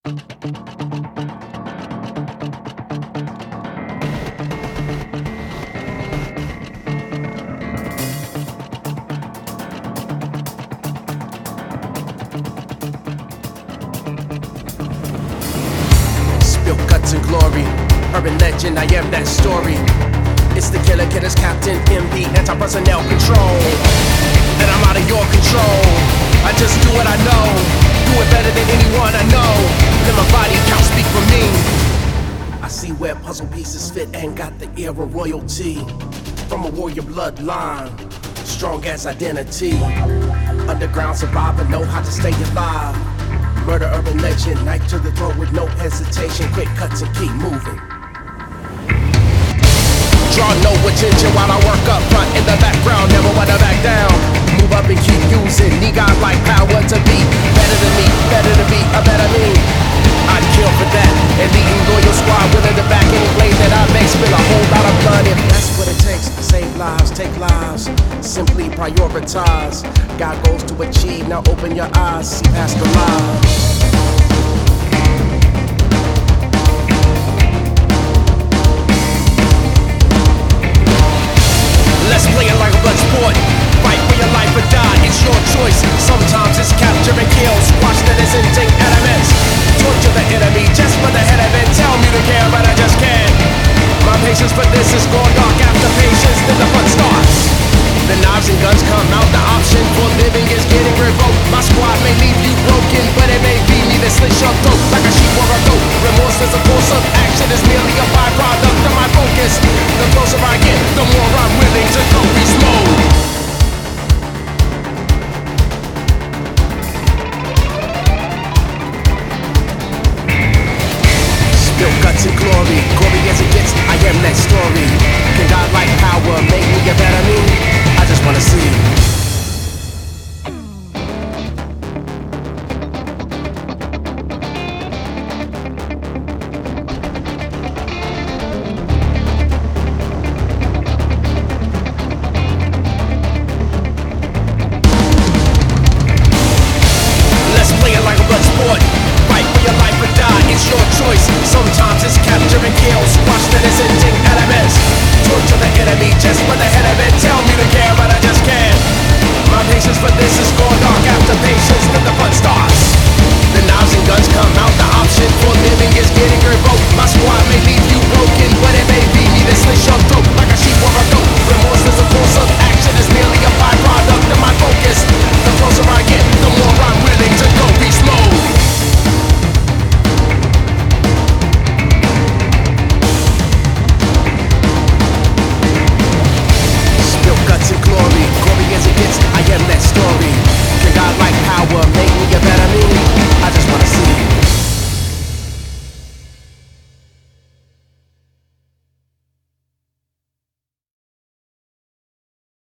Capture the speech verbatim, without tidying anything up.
Guts and glory, urban legend, I am that story. It's the killer killers, Captain M D, anti-personnel control. And I'm out of your control. I just do what I know, do it better than anyone I know. Then my body can't speak for me. I see where puzzle pieces fit and got the air of royalty. From a warrior bloodline, strong as identity. Underground survivor, know how to stay alive. Murder urban legend, knife to the throat with no hesitation. Quick cuts and keep moving. Draw no attention while I work up front in the background. Never wanna back down. Move up and keep using. Need God-like power to be better than me, better than me, a better me. I'd kill for that. And leading loyal squad willing to back any blade that I make. Spill a whole lot of blood if that's what it takes. Save lives, take lives. Simply prioritize. Got goals to achieve, now open your eyes, see past the lies. Let's play it like a blood sport. Fight for your life or die, it's your choice. Sometimes it's capture and kill, squash that isn't take elements. Torture the enemy just for the head of it. Tell me to care, but I just can't. My patience for this is gone dark. After patience, then the fun starts. The knives and guns come out, the option for living is getting revoked. My squad may leave you broken, but it may be me that slits your throat like a sheep or a goat. Remorse is a course of action, is merely a byproduct of my focus. The closer I get, the more I'm willing to go beast mode. Spill guts and glory, gory as it gets, I am that story. Can God-like power make me a better me? I just wanna see. Let's play it like a blood sport. Fight for your life or die, it's your choice. Sometimes it's capture and kill, squash that isn't take elements. Torture the enemy just for the head of it. Tell me to care, but I just can't. My patience for this is gone dark. After patience, then the fun starts. The knives and guns come